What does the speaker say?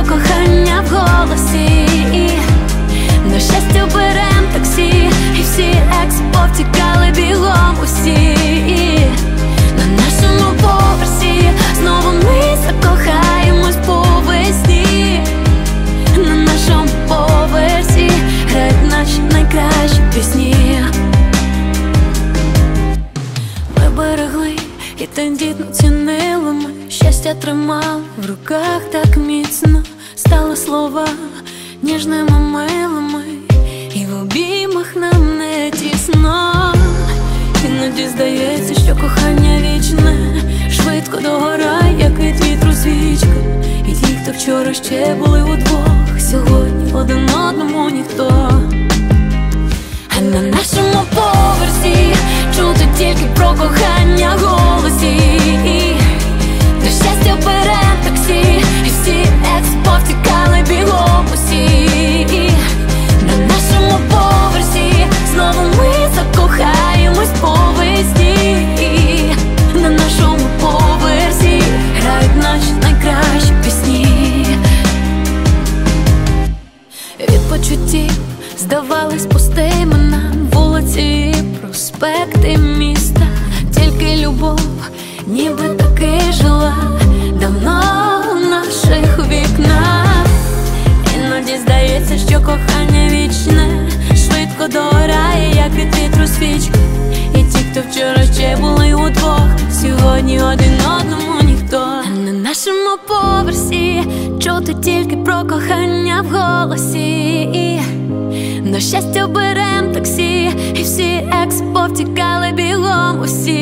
кохання в голосі. На щастя берем таксі, і всі екс повтікали бігом усі. На нашому поверсі знову ми закохаємось по весні. На нашому поверсі грають наші найкращі пісні. Ми берегли і тендітно цінили ми, щастя тримали в руках так міцно. Стали слова ніжними, милими, і в обіймах нам не тісно. Іноді здається, що кохання вічне швидко догорає, як від вітру свічка. І ті, хто вчора ще були удвох, сьогодні один одному ніхто. А на нашому поверсі чути тільки про кохання в голосі. До щастя берем таксі, і всі екс повтікали бігом усі. На нашому поверсі знову ми закохаємось по весні. На нашому поверсі грають наші найкращі пісні. Від почуттів здавались пустими нам вулиці і проспекти міста. Тільки любов ніби таки жила давно в наших вікнах. Іноді здається, що кохання вічне швидко догорає, як від вітру свічка. І ті, хто вчора ще були удвох, сьогодні один одному ніхто. А на нашому поверсі чути тільки про кохання в голосі. До щастя берем таксі, і всі екс повтікали бігом усі.